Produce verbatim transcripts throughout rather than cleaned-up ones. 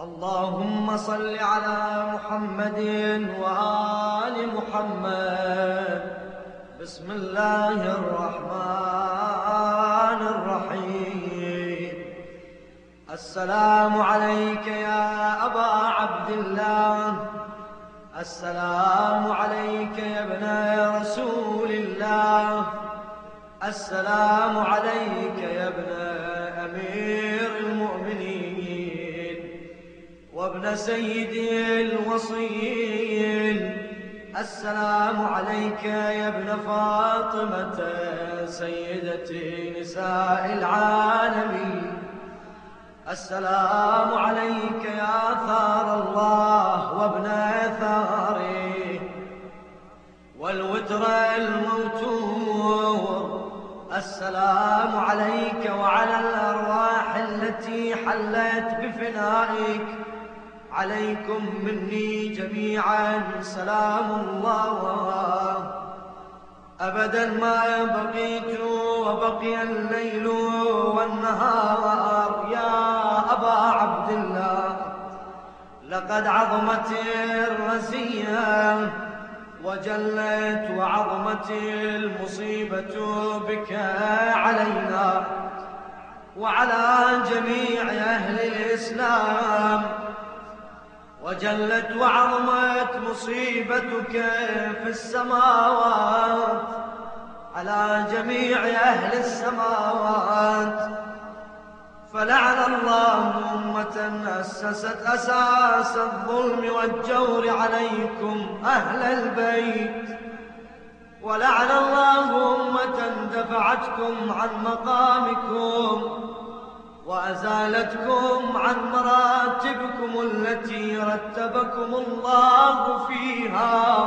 اللهم صل على محمد وآل محمد. بسم الله الرحمن الرحيم. السلام عليك يا أبا عبد الله، السلام عليك يا ابن رسول الله، السلام عليك يا ابن أمير المؤمنين وابن سيدي الوصيين، السلام عليك يا ابن فاطمة سيدتي نساء العالمين، السلام عليك يا ثار الله وابن ثاره والوتر الموتور، السلام عليك وعلى الأرواح التي حلت بفنائك، عليكم مني جميعا سلام الله. أبدا ما بقيت وبقي الليل والنهار يا أبا عبد الله، لقد عظمت الرزية وجلت وعظمت المصيبة بك علينا وعلى جميع أهل الإسلام، وجلت وعظمت مصيبتك في السماوات على جميع أهل السماوات، فلعن الله أمة أسست أساس الظلم والجور عليكم أهل البيت، ولعن الله أمة دفعتكم عن مقامكم وأزالتكم عن مراتبكم التي رتبكم الله فيها،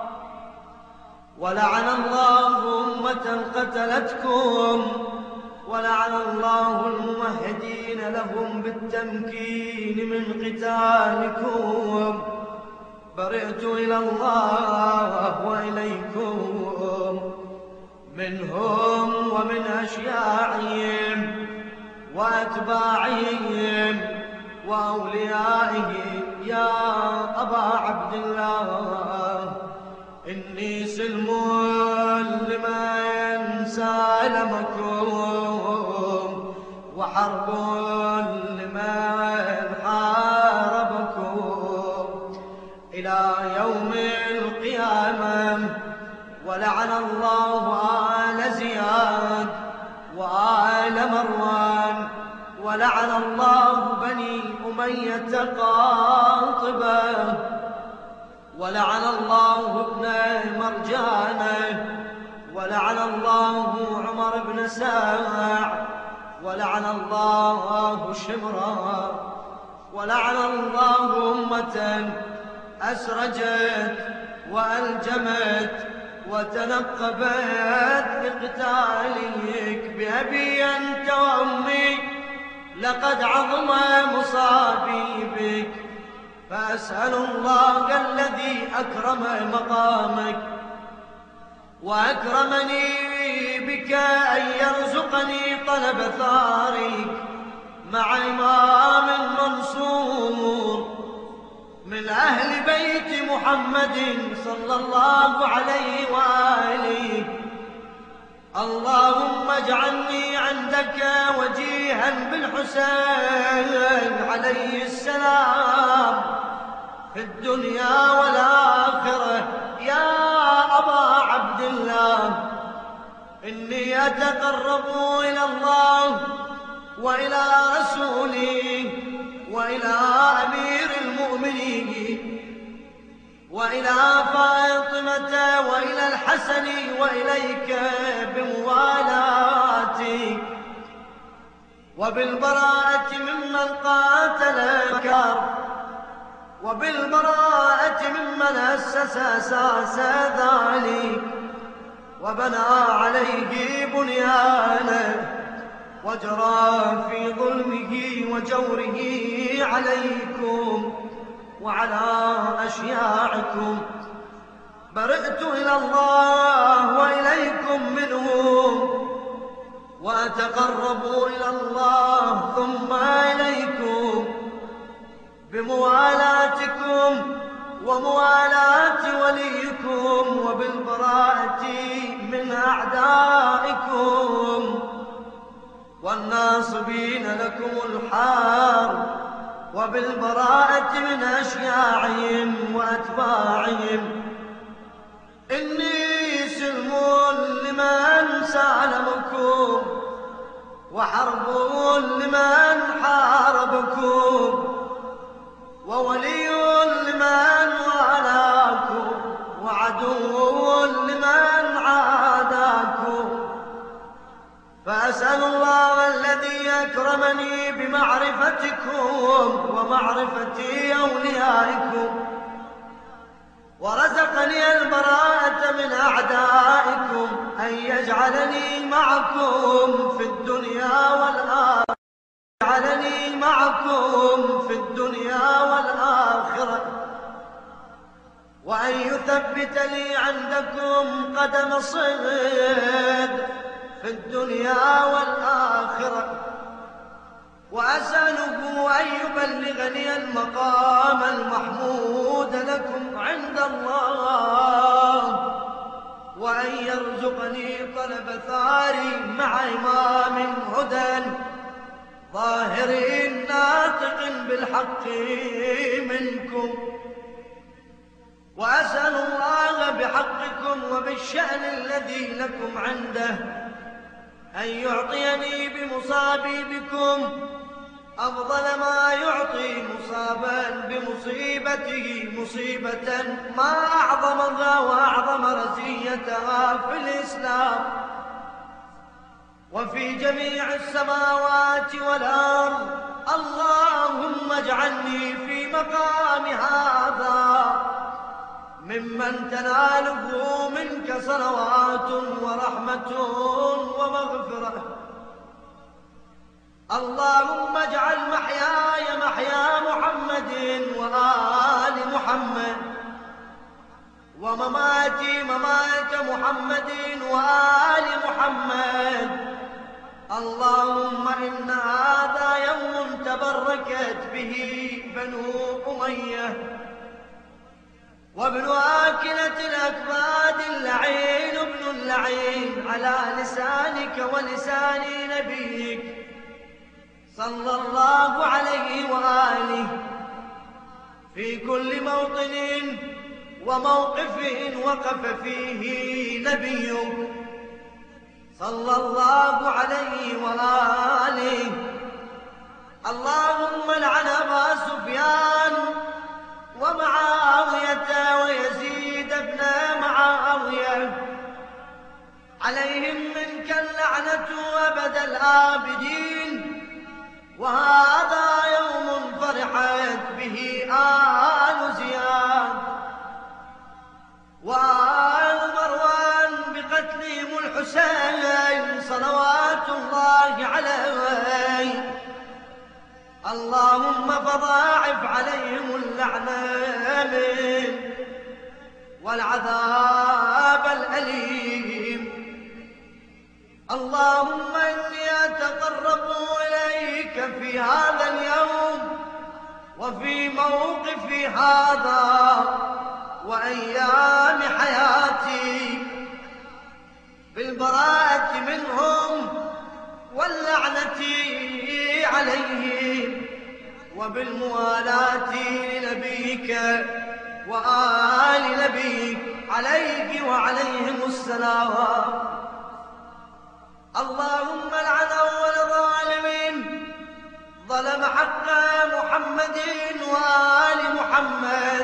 ولعن الله أمة قتلتكم، ولعن الله الممهدين لهم بالتمكين من قتالكم. برئت إلى الله وإليكم منهم ومن أشياعهم وأتباعهم وأوليائهم يا أبا عبد الله، إني سلم لمن سالمكم وحرب لمن حاربكم إلى يوم القيامة. ولعن الله آل زياد وآل مروان، ولعن الله بني أمية قاطبة، ولعن الله ابن مرجانة، ولعن الله عمر بن ساع، ولعن الله شمرا، ولعن الله أمة أسرجت وألجمت وتنقبت لقتالك بأبي أنت وأمي، لقد عظم مصابي بك، فأسأل الله الذي أكرم مقامك وأكرمني بك أن يرزقني طلب ثارك مع إمام منصور من أهل بيت محمد صلى الله عليه وآله. اللهم اجعلني عندك وجيها بالحسين عليه السلام في الدنيا والآخرة يا أبا عبد الله. إني أتقرب إلى الله وإلى رسوله وإلى أمير المؤمنين وإلى فاطمة وإلى الحسن وإليك بموالاتي وبالبراءة ممن قاتل مكر، وبالبراءة ممن أسس أساس ذلك وبنى عليه بنيانه وجرى في ظلمه وجوره عليكم وعلى أشياعكم. برئت إلى الله وإليكم منهم وأتقرب إلى الله ثم إليكم بموالاتكم وموالاة وليكم وبالبراءة من أعدائكم والناصبين لكم الحار وبالبراءة من أشياعهم وأتباعهم. إني سلم لمن سالمكم وحرب لمن حاربكم وولي لمن والاكم وعدو لمن عاداكم. فأسأل الله الذي أكرمني بمعرفتكم ومعرفة أوليائكم ورزقني البراءة من أعدائكم أن يجعلني معكم في الدنيا والآخرة يجعلني معكم في الدنيا والآخرة وأن يثبت لي عندكم قدم صدق في الدنيا والآخرة. وأسأله أن يبلغني المقام المحمود لكم عند الله وأن يرزقني طلب ثاري مع إمام هدى ظاهر ناطق بالحق منكم. وأسأل الله بحقكم وبالشأن الذي لكم عنده أن يعطيني بمصابي بكم أفضل ما يعطي مصابا بمصيبته مصيبة ما أعظمها وأعظم رزيتها في الإسلام وفي جميع السماوات والأرض. اللهم اجعلني في مقام هذا ممن تناله منك صلوات ورحمة ومغفرة. اللهم اجعل محياي محيا محمد وآل محمد ومماتي ممات محمد وآل محمد. اللهم إن هذا يوم تبركت به بنو أمية وابن آكلة الأكباد اللعين ابن اللعين على لسانك ولسان نبيك صلى الله عليه وآله في كل موطن وموقف وقف فيه نبيك صلى الله عليه وآله. اللهم لعن أبا سفيان ومعاوية ويزيد بن معاوية عليهم منك اللعنة أبد الآبدين. وهذا يوم فرحت به آل زياد وآل مروان بقتلهم الحسين صلوات الله عليه. اللهم فضاعف عليهم اللعنة والعذاب الأليم. اللهم إني أتقرب إليك في هذا اليوم وفي موقفي هذا وأيام حياتي بالبراءة منهم واللعنة عليهم وبالموالاة لنبيك وآل نبيك عليك وعليهم السلام. اللهم لعن أول ظالم ظلم حق محمد وآل محمد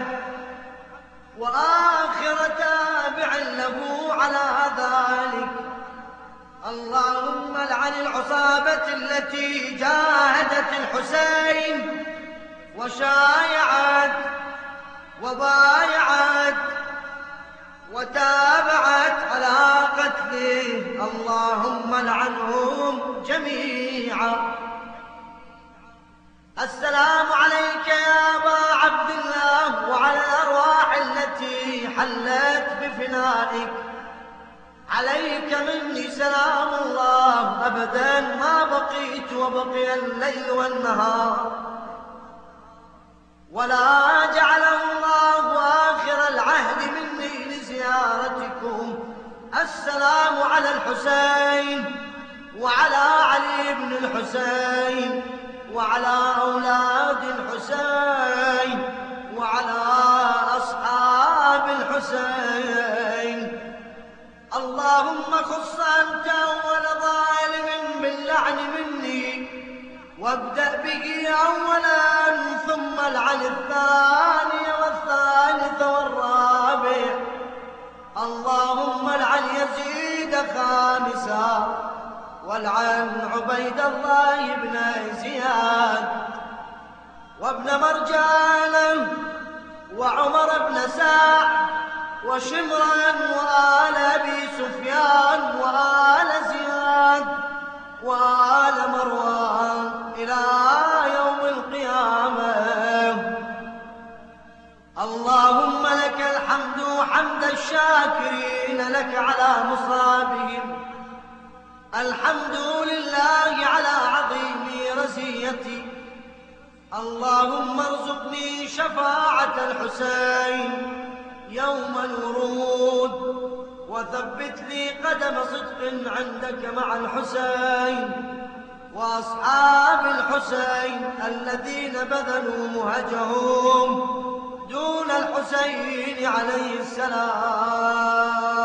وآخر تابع له على ذلك. اللهم لعن العصابة التي جاهدت الحسين وشايعت وبايعت وتابعت على قتله. اللهم لعنهم جميعا. السلام عليك يا أبا عبد الله وعلى الأرواح التي حلت بفنائك. عليك مني سلام الله أبدا ما بقيت وبقي الليل والنهار. ولا جعله الله آخر العهد مني لزيارتكم. السلام على الحسين وعلى علي بن الحسين وعلى أولاد الحسين وعلى أصحاب الحسين. اللهم خص أنت أول ظالم باللعن مني، وابدأ به أولا ثم العن الثاني والثالث والرابع. اللهم العن يزيد خامسا، والعن عبيد الله بن زياد وابن مرجان وعمر بن سعد وشمرا وآل أبي سفيان وآل زياد وآل مروان إلى يوم القيامة. اللهم لك الحمد حمد الشاكرين لك على مصابهم. الحمد لله على عظيم رزيتي. اللهم ارزقني شفاعة الحسين يوم الورود، وثبت لي قدم صدق عندك مع الحسين وأصحاب الحسين الذين بذلوا مهجهم دون الحسين عليه السلام.